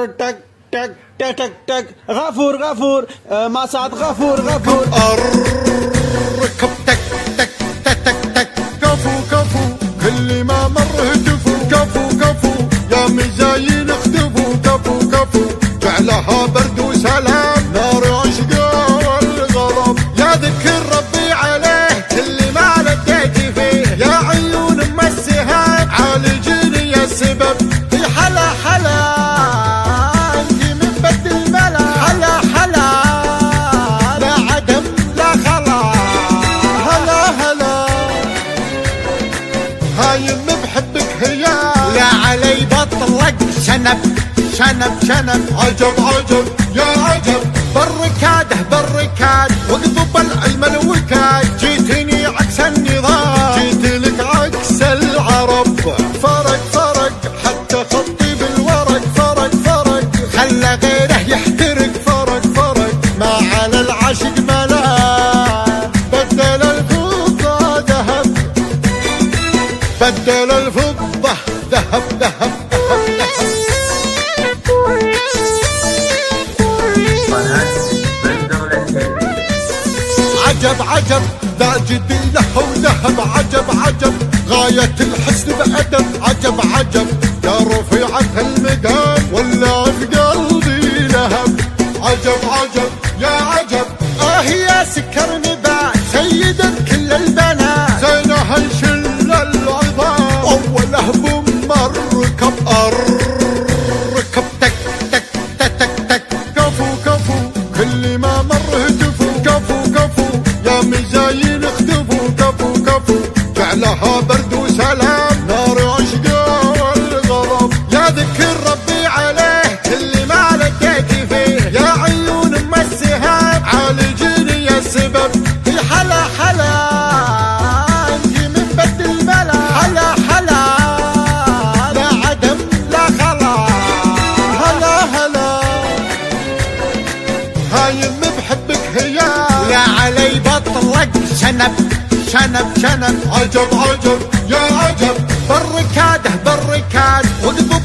تك تك تك تك تك غفور غفور مسعد غفور غفور ركب تك تك تك تك تك كفو كفو كل ما مر هتفوا كفو كفو يا مزاين اختفوا كفو كفو جعلها برد وسلام نار عشقه والغضب يا ذكر ربي عليه كل ما لقيت فيه يا عيون ام السهام عالجيني يا السبب في حلا حلا هايم بحبك هيا لا علي بطلق شنب شنب شنب عجب عجب يا عجب بالركاده بالركاد واقضب العلم الوكاد جيتني عكس النظام جيت لك عكس العرب فرق فرق حتى خطي بالورق فرق فرق خلى غيره يحترق فرق فرق ما على العاشق ملام بدل الفضة ذهب بدل الفضة ذهب ذهب عجب عجب ذا جدي له وذهب عجب عجب غاية الحسن بأدب عجب عجب يا رفيعة المقام ولا في قلبي لهب عجب عجب يا عجب يا سكر نبات سيدة كل البنات زينها الشل العظام أوله بمركب ركب تك تك تك تك تك كفو كفو كل ما مر هتفوا كفو كفو يا مزاين اختفوا كفو كفو جعلها برد وسلام نار عشقه والغضب يا ذكر ربي عليه كل ما لقيت فيه يا عيون ام السهام عالجيني يا السبب في حلا حلا انت من بد البلا حلا حلا لا عدم لا خلا هلا هلا هايم بحبك هيا لا علي بطلق شنب شنب شنب عجب عجب يا عجب بالركاده بالركاد واقضب